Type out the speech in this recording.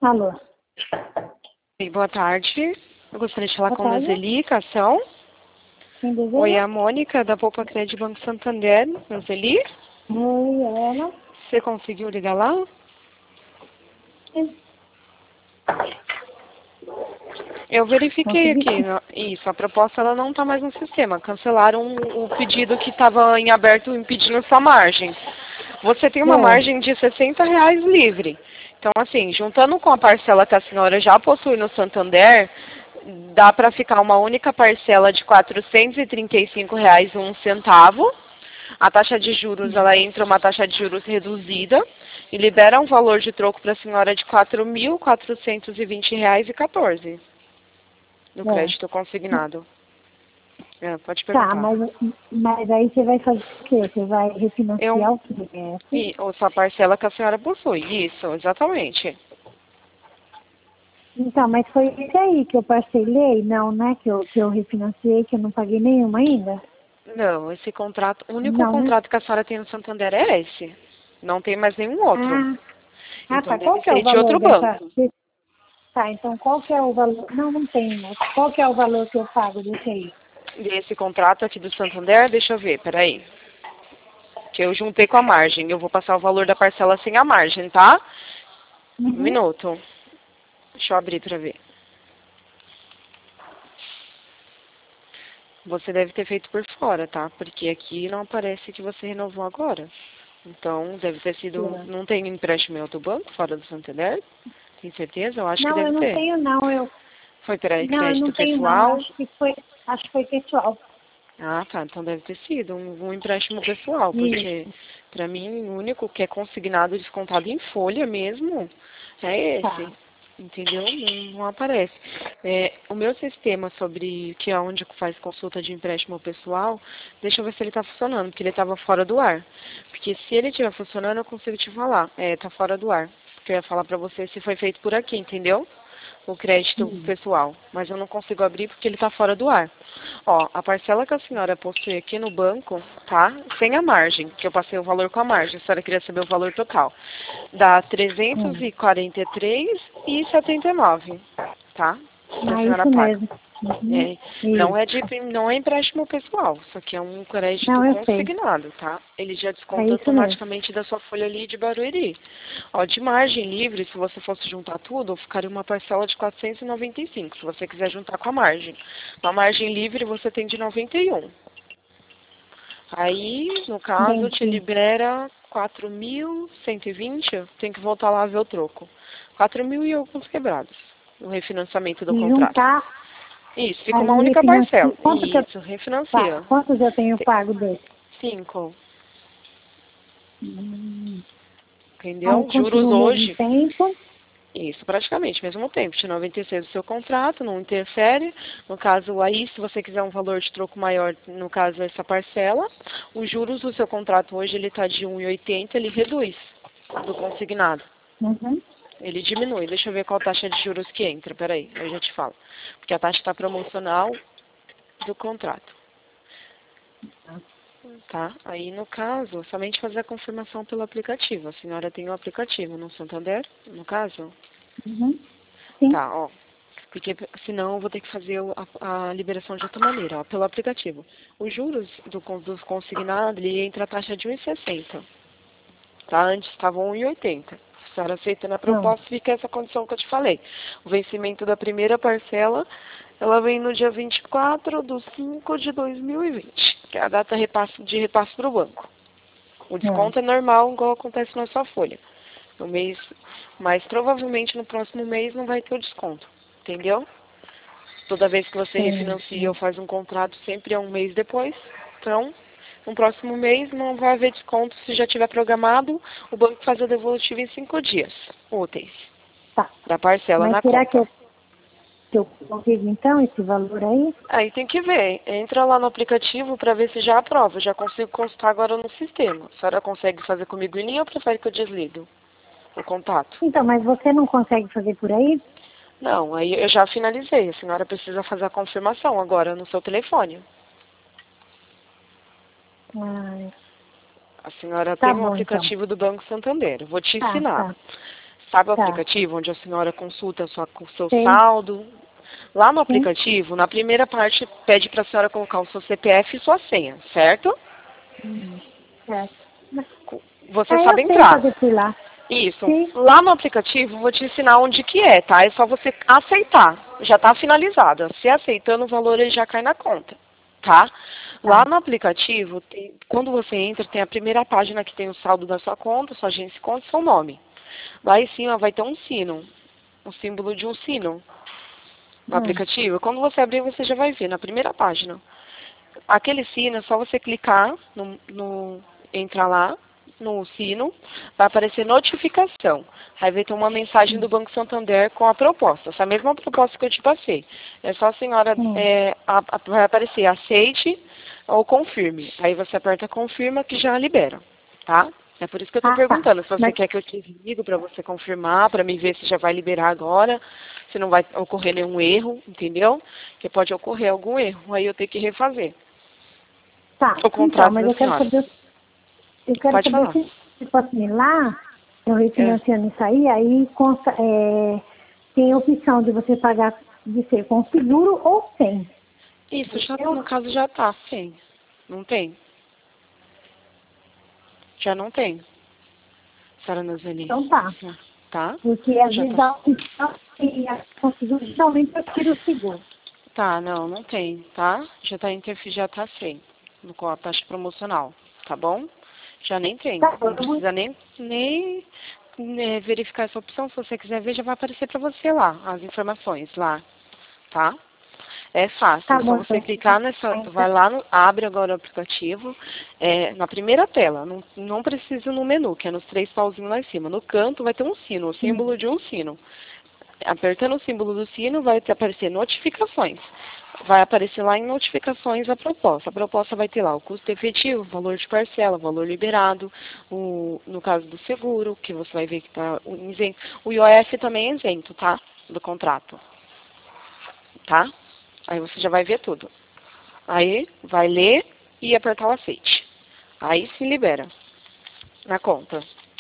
Alô. Oi, boa tarde. Eu gostaria de falar Boa com a tarde. Nozeli Cação. Quem deseja? Oi, é a Mônica, da Poupa Crédito Banco Santander. Nozeli, Oi, ela. você conseguiu ligar lá? Eu verifiquei Consegui. aqui. Isso, a proposta ela não está mais no sistema. Cancelaram o pedido que estava em aberto impedindo sua margem. Você tem uma É. margem de R$ 60 livre. Então, assim, juntando com a parcela que a senhora já possui no Santander, dá para ficar uma única parcela de R$ 435,01. A taxa de juros, ela entra uma taxa de juros reduzida e libera um valor de troco para a senhora de R$ 4.420,14 no É. crédito consignado. Pode Tá, perguntar. mas aí você vai fazer o quê? Você vai refinanciar Eu, o quê? É assim? ou sua parcela que a senhora possui. Isso, exatamente. Então, mas foi esse aí que eu parcelei? Não, né? Que eu refinanciei, que eu não paguei nenhuma ainda? Não, esse contrato, o único Não, né? contrato que a senhora tem no Santander é esse. Não tem mais nenhum outro. Ah, Então tá. Qual deve que é o ser de valor outro dessa... banco. Tá, então qual que é o valor... Não, não tem, moço. Qual que é o valor que eu pago desse aí? Desse contrato aqui do Santander, deixa eu ver, peraí. Que eu juntei com a margem. Eu vou passar o valor da parcela sem a margem, tá? Um Uhum. minuto. Deixa eu abrir pra ver. Você deve ter feito por fora, tá? Porque aqui não aparece que você renovou agora. Então, deve ter sido... É. Não tem empréstimo em outro banco, fora do Santander? Tem certeza? Eu acho que Não, eu deve não ter. tenho, não. Foi para Não, eu crédito não tenho, não. pessoal? Acho que foi pessoal. Ah, tá. Então deve ter sido um empréstimo pessoal, porque Isso, para mim o único que é consignado e descontado em folha mesmo é esse. tá. Entendeu? Não aparece. O meu sistema sobre que é onde faz consulta de empréstimo pessoal, deixa eu ver se ele está funcionando, porque ele estava fora do ar. Porque se ele estiver funcionando, eu consigo te falar. Tá fora do ar. Porque eu ia falar para você se foi feito por aqui, entendeu? O crédito Hum. pessoal, mas eu não consigo abrir porque ele está fora do ar. Ó, a parcela que a senhora possui aqui no banco, tá? Sem a margem, que eu passei o valor com a margem, a senhora queria saber o valor total. Dá Hum. 343,79, tá? Que a Ah, senhora isso paga. mesmo. Uhum. É, Isso. não é empréstimo pessoal, isso aqui é um crédito Não, eu sei. consignado, tá? Ele já É desconta isso mesmo. automaticamente da sua folha ali de Barueri. Ó, de margem livre, se você fosse juntar tudo, ficaria uma parcela de 495, se você quiser juntar com a margem. Na margem livre você tem de 91. Aí, no caso, te Entendi. libera 4.120, tem que voltar lá ver o troco. 4.000 e alguns quebrados, no refinanciamento do E contrato. juntar, Isso, fica uma aí única refinancia. parcela. Quanto que eu, Isso, tá, refinancia. quantos eu tenho pago desse? 5, Hum. Aí entendeu? continua Juros o mesmo hoje, tempo. isso, praticamente, mesmo tempo. De 96 do seu contrato, não interfere. No caso, aí, se você quiser um valor de troco maior, no caso, essa parcela, os juros do seu contrato hoje, ele está de 1,80, ele reduz do consignado. Uhum. Ele diminui. Deixa eu ver qual taxa de juros que entra. Peraí, eu já te falo. Porque a taxa está promocional do contrato. Tá? Aí, no caso, somente fazer a confirmação pelo aplicativo. A senhora tem o aplicativo no Santander, no caso? Uhum. Sim. Tá, ó. Porque senão eu vou ter que fazer a liberação de outra maneira, ó, pelo aplicativo. Os juros dos consignados, ele entra a taxa de 1,60. Tá? Antes estavam 1,80. Se a senhora aceita na Não. proposta, fica essa condição que eu te falei. O vencimento da primeira parcela, ela vem no dia 24/5/2020, que é a data de repasse para o banco. O Não. desconto é normal, igual acontece na sua folha. No mês, mas provavelmente no próximo mês não vai ter o desconto. Entendeu? Toda vez que você refinancia ou Entendi. faz um contrato, sempre é um mês depois. Então, no próximo mês não vai haver desconto. Se já tiver programado, o banco faz a devolutiva em 5 dias úteis Tá. da parcela Mas na será conta. que eu consigo então esse valor aí? Aí tem que ver. Entra lá no aplicativo para ver se já aprova. Já consigo consultar agora no sistema. A senhora consegue fazer comigo em linha ou prefere que eu desligue o contato? Então, mas você não consegue fazer por aí? Não, aí eu já finalizei. A senhora precisa fazer a confirmação agora no seu telefone. Ah, A senhora tá tem um bom então. aplicativo do Banco Santander. Eu vou te Tá, ensinar. tá. Sabe o Tá. aplicativo onde a senhora consulta o seu Sei. saldo? Lá no Sim. aplicativo, na primeira parte, pede para a senhora colocar o seu CPF e sua senha, certo? Certo. Você Eu sabe sei entrar. fazer por lá. Isso. Sim. Lá no aplicativo, vou te ensinar onde que é, tá? É só você aceitar. Já está finalizado. Se aceitando, o valor ele já cai na conta, tá? Lá Tá. no aplicativo, quando você entra, tem a primeira página que tem o saldo da sua conta, sua agência de conta e seu nome. Lá em cima vai ter um sino, um símbolo de um sino no Hum. aplicativo. Quando você abrir, você já vai ver na primeira página. Aquele sino, é só você clicar, entrar lá no sino, vai aparecer notificação. Aí vai ter uma mensagem do Banco Santander com a proposta, essa mesma proposta que eu te passei. É só a senhora, Hum. vai aparecer aceite ou confirme. Aí você aperta confirma que já libera, tá? É por isso que eu estou Tá. perguntando se você Mas, quer que eu te ligue para você confirmar, para me ver se já vai liberar agora, se não vai ocorrer nenhum erro, entendeu? Porque pode ocorrer algum erro, aí eu tenho que refazer tá. o Então, contrato mas da senhora. eu quero Pode saber falar. se, tipo assim, lá, eu É. refinanciando isso aí tem a opção de você pagar de ser com seguro ou sem. Isso, já, no Eu, caso já tá, sim. Não tem? Já não tem, senhora Nazeli. então tá. Tá? Porque às Já vezes tá. dá opção e com seguro, geralmente eu tiro o seguro. Tá, não tem, tá? Já tá sem, com a taxa promocional, tá bom? Já nem tem. Tá, Não precisa nem verificar essa opção. Se você quiser ver, já vai aparecer para você lá, as informações lá, tá? É fácil, tá é só bom, você então. clicar nessa, vai lá, abre agora o aplicativo, na primeira tela, não precisa no menu, que é nos três pauzinhos lá em cima. No canto vai ter um sino, o símbolo de um sino. Apertando o símbolo do sino vai aparecer notificações. Vai aparecer lá em notificações a proposta. A proposta vai ter lá o custo efetivo, valor de parcela, valor liberado, no caso do seguro, que você vai ver que está isento. O IOF também é isento, tá? Do contrato, tá? Aí você já vai ver tudo. Aí vai ler e apertar o aceite. Aí se libera na conta.